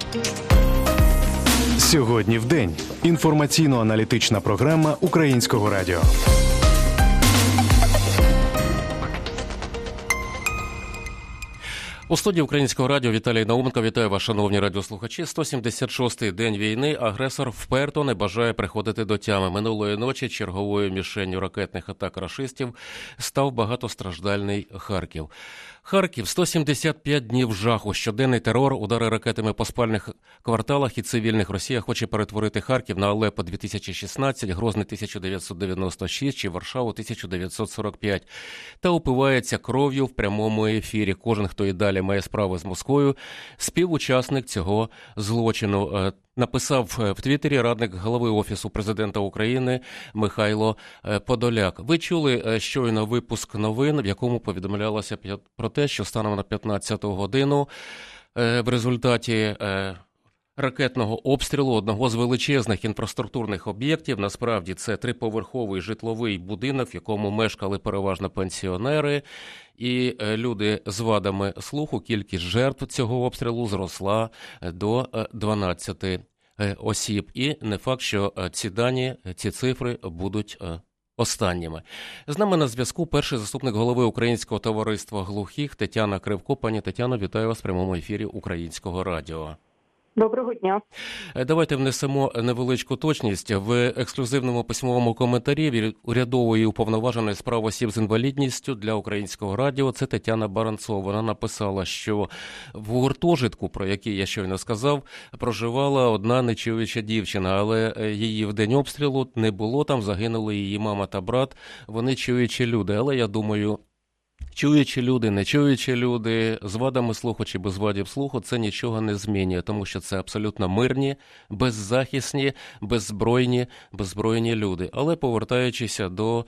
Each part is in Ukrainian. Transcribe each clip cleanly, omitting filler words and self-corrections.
Сьогодні в день. Інформаційно-аналітична програма Українського радіо. У студії Українського радіо Віталій Науменко. Вітаю вас, шановні радіослухачі. 176-й день війни. Агресор вперто не бажає приходити до тями. Минулої ночі черговою мішенню ракетних атак рашистів став багатостраждальний Харків. Харків – 175 днів жаху, щоденний терор, удари ракетами по спальних кварталах і цивільних. Росія хоче перетворити Харків на Алеппо 2016, Грозний 1996 чи Варшаву 1945. Та упивається кров'ю в прямому ефірі. Кожен, хто і далі має справи з Москвою, співучасник цього злочину. Написав в Твіттері радник голови Офісу президента України Михайло Подоляк. Ви чули щойно випуск новин, в якому повідомлялося про те, що станом на 15-ту годину в результаті ракетного обстрілу одного з величезних інфраструктурних об'єктів, насправді це триповерховий житловий будинок, в якому мешкали переважно пенсіонери і люди з вадами слуху, кількість жертв цього обстрілу зросла до 12 осіб. І не факт, що ці дані, ці цифри будуть останніми. З нами на зв'язку перший заступник голови Українського товариства глухих Тетяна Кривко. Пані Тетяно, вітаю вас в прямому ефірі Українського радіо. Доброго дня. Давайте внесемо невеличку точність. В ексклюзивному письмовому коментарі від урядової уповноваженої з прав осіб з інвалідністю для Українського радіо, це Тетяна Баранцова. Вона написала, що в гуртожитку, про який я щойно сказав, проживала одна нечуюча дівчина, але її в день обстрілу не було, там загинули її мама та брат, вони чуючі люди. Але я думаю, чуючі люди, нечуючі люди, з вадами слуху чи без вадів слуху, це нічого не змінює, тому що це абсолютно мирні, беззахисні, беззбройні люди. Але повертаючися до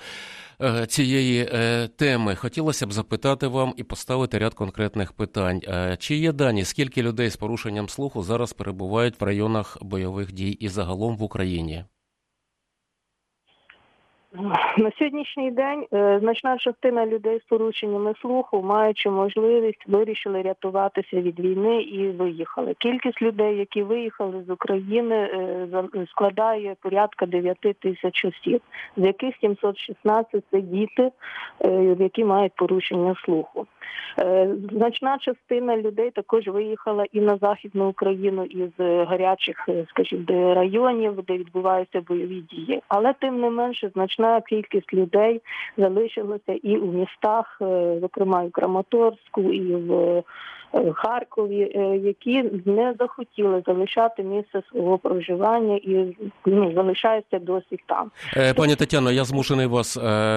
цієї теми, хотілося б запитати вам і поставити ряд конкретних питань. Чи є дані, скільки людей з порушенням слуху зараз перебувають в районах бойових дій і загалом в Україні? На сьогоднішній день значна частина людей з порушеннями слуху, маючи можливість, вирішили рятуватися від війни і виїхали. Кількість людей, які виїхали з України, складає порядка 9 тисяч осіб, з яких 716 – це діти, які мають порушення слуху. Значна частина людей також виїхала і на Західну Україну із гарячих, скажімо, районів, де відбуваються бойові дії. Але тим не менше значна кількість людей залишилася і у містах, зокрема і в Краматорську, і в Харкові, які не захотіли залишати місце свого проживання і залишаються досі там. Пані Тетяно, я змушений вас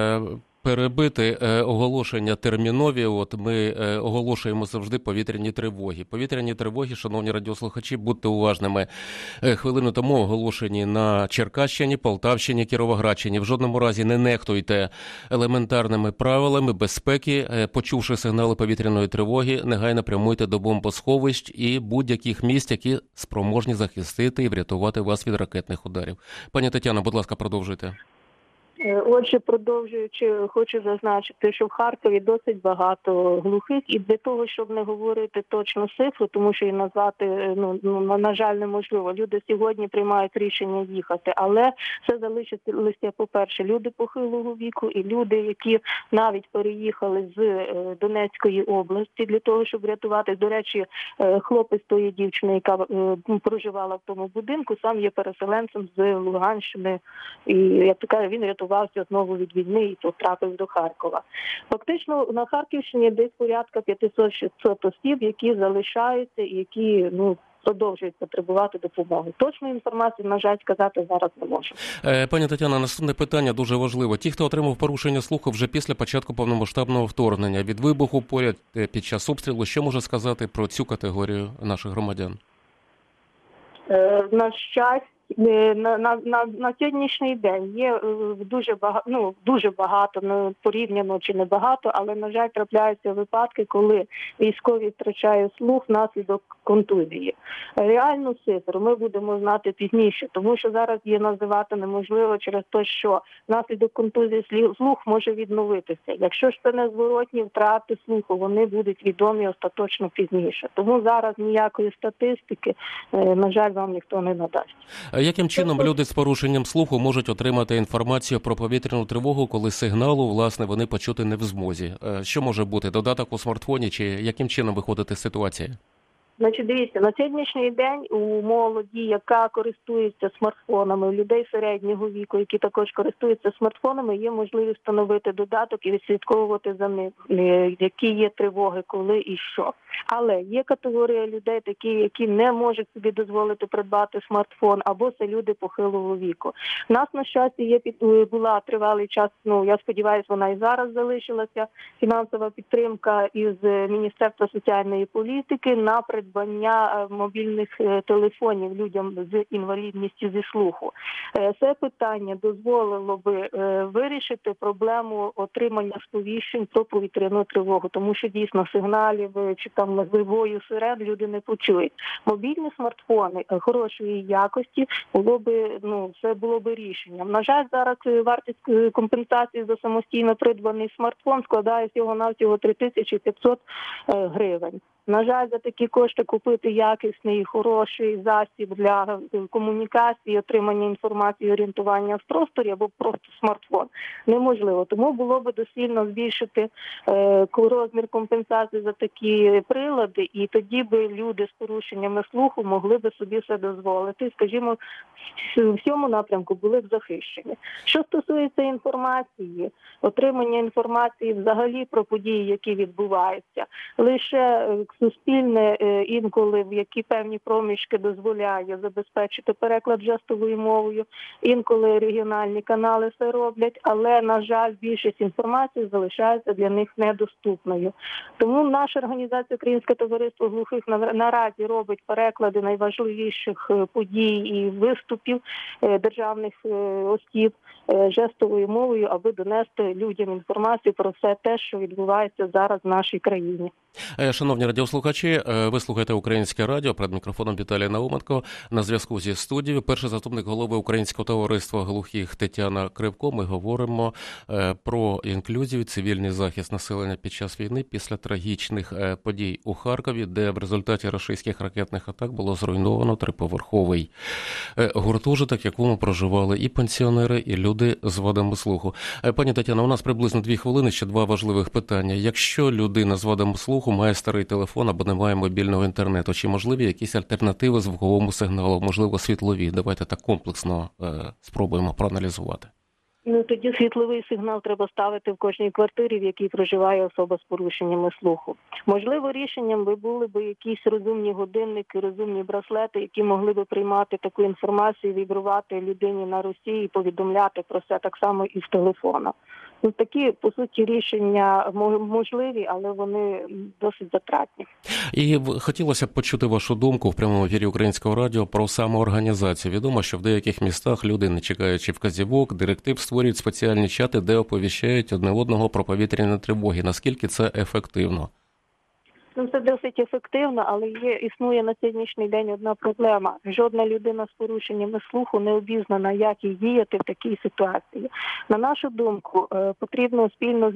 перебити. Оголошення термінові. От ми оголошуємо завжди повітряні тривоги. Повітряні тривоги, шановні радіослухачі, будьте уважними. Хвилину тому оголошені на Черкащині, Полтавщині, Кіровоградщині. В жодному разі не нехтуйте елементарними правилами безпеки. Почувши сигнали повітряної тривоги, негайно прямуйте до бомбосховищ і будь-яких місць, які спроможні захистити і врятувати вас від ракетних ударів. Пані Тетяно, будь ласка, продовжуйте. Отже, продовжуючи, хочу зазначити, що в Харкові досить багато глухих, і для того, щоб не говорити точну цифру, тому що і назвати, на жаль, неможливо. Люди сьогодні приймають рішення їхати, але це залишиться, по-перше, люди похилого віку і люди, які навіть переїхали з Донецької області для того, щоб врятувати. До речі, хлопець тої дівчини, яка проживала в тому будинку, сам є переселенцем з Луганщини, і, як то кажуть, він рятувався знову від війни і потрапив до Харкова. Фактично, на Харківщині десь порядка 500-600 осіб, які залишаються і які, продовжують потребувати допомоги. Точної інформації, на жаль, сказати зараз не можу. Пані Тетяно, наступне питання дуже важливо. Ті, хто отримав порушення слуху вже після початку повномасштабного вторгнення, від вибуху поряд під час обстрілу, що може сказати про цю категорію наших громадян? На щастя, На сьогоднішній день є дуже багато, порівняно чи не багато, але, на жаль, трапляються випадки, коли військові втрачають слух внаслідок контузії. Реальну цифру ми будемо знати пізніше, тому що зараз її називати неможливо через те, що внаслідок контузії слух може відновитися. Якщо ж це незворотні втрати слуху, вони будуть відомі остаточно пізніше. Тому зараз ніякої статистики, на жаль, вам ніхто не надасть. Яким чином люди з порушенням слуху можуть отримати інформацію про повітряну тривогу, коли сигналу, власне, вони почути не в змозі? Що може бути? Додаток у смартфоні чи яким чином виходити з ситуації? Значить, дивіться, на сьогоднішній день у молоді, яка користується смартфонами, у людей середнього віку, які також користуються смартфонами, є можливість встановити додаток і відслідковувати за ним, які є тривоги, коли і що. Але є категорія людей такі, які не можуть собі дозволити придбати смартфон, або це люди похилого віку. У нас, на щастя, була тривалий час, я сподіваюся, вона і зараз залишилася, фінансова підтримка із Міністерства соціальної політики на придбання мобільних телефонів людям з інвалідністю зі слуху. Це питання дозволило би вирішити проблему отримання сповіщень про повітряну тривогу, тому що дійсно сигналів чи там вибою сирен люди не почують. Мобільні смартфони хорошої якості це було би рішенням. На жаль, зараз вартість компенсації за самостійно придбаний смартфон складає всього-навсього 3500 гривень. На жаль, за такі кошти купити якісний, хороший засіб для комунікації, отримання інформації, орієнтування в просторі або просто смартфон неможливо. Тому було би доцільно збільшити розмір компенсації за такі прилади, і тоді би люди з порушеннями слуху могли би собі це дозволити. Скажімо, в цьому напрямку були б захищені. Що стосується інформації, отримання інформації взагалі про події, які відбуваються, лише суспільне інколи в які певні проміжки дозволяє забезпечити переклад жестовою мовою, інколи регіональні канали це роблять, але, на жаль, більшість інформації залишається для них недоступною. Тому наша організація Українське товариство глухих наразі робить переклади найважливіших подій і виступів державних осіб жестовою мовою, аби донести людям інформацію про все те, що відбувається зараз в нашій країні. Шановні радіослухачі, ви слухаєте Українське радіо, перед мікрофоном Віталій Науменко, на зв'язку зі студією. Перший заступник голови Українського товариства глухих Тетяна Кривко. Ми говоримо про інклюзію, цивільний захист населення під час війни після трагічних подій у Харкові, де в результаті російських ракетних атак було зруйновано триповерховий гуртожиток, в якому проживали і пенсіонери, і люди з вадами слуху. Пані Тетяна, у нас приблизно 2 хвилини, ще 2 важливих питання. Якщо людина з вадами слуху має старий телефон або не має мобільного інтернету, чи можливі якісь альтернативи звуковому сигналу, можливо, світлові? Давайте так комплексно спробуємо проаналізувати. Тоді світловий сигнал треба ставити в кожній квартирі, в якій проживає особа з порушеннями слуху. Можливо, рішенням були б якісь розумні годинники, розумні браслети, які могли б приймати таку інформацію, вібрувати людині на руці і повідомляти про це так само і з телефона. Такі, по суті, рішення можливі, але вони досить затратні. І хотілося б почути вашу думку в прямому ефірі Українського радіо про самоорганізацію. Відомо, що в деяких містах люди, не чекаючи вказівок, директив, створюють спеціальні чати, де оповіщають одне одного про повітряні тривоги. Наскільки це ефективно? Це досить ефективно, але існує на сьогоднішній день одна проблема. Жодна людина з порушеннями слуху не обізнана, як їй діяти в такій ситуації. На нашу думку, потрібно спільно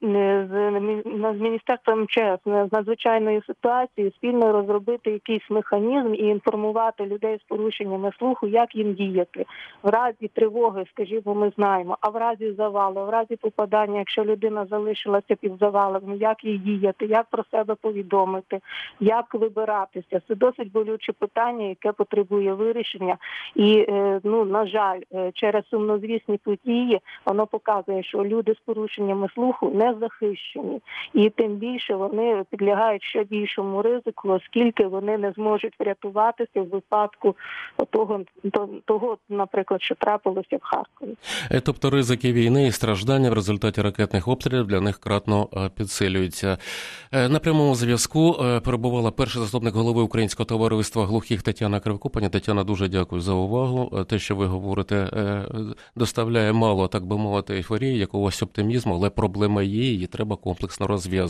з Міністерством МЧС, з надзвичайної ситуації, спільно розробити якийсь механізм і інформувати людей з порушеннями слуху, як їм діяти. В разі тривоги, скажімо, ми знаємо, а в разі завалу, в разі попадання, якщо людина залишилася під завалом, як їй діяти, як про себе повідомити, як вибиратися. Це досить болюче питання, яке потребує вирішення. І, на жаль, через сумнозвісні події воно показує, що люди з порушеннями слуху не захищені. І тим більше вони підлягають ще більшому ризику, оскільки вони не зможуть врятуватися в випадку того, наприклад, що трапилося в Харкові. Тобто ризики війни і страждання в результаті ракетних обстрілів для них кратно підсилюються. На прямому зв'язку зв'язку перебувала перший заступник голови Українського товариства глухих Тетяна Кривко. Пані Тетяна, дуже дякую за увагу. Те, що ви говорите, доставляє мало, так би мовити, ейфорії, якогось оптимізму, але проблема є, її треба комплексно розв'язувати.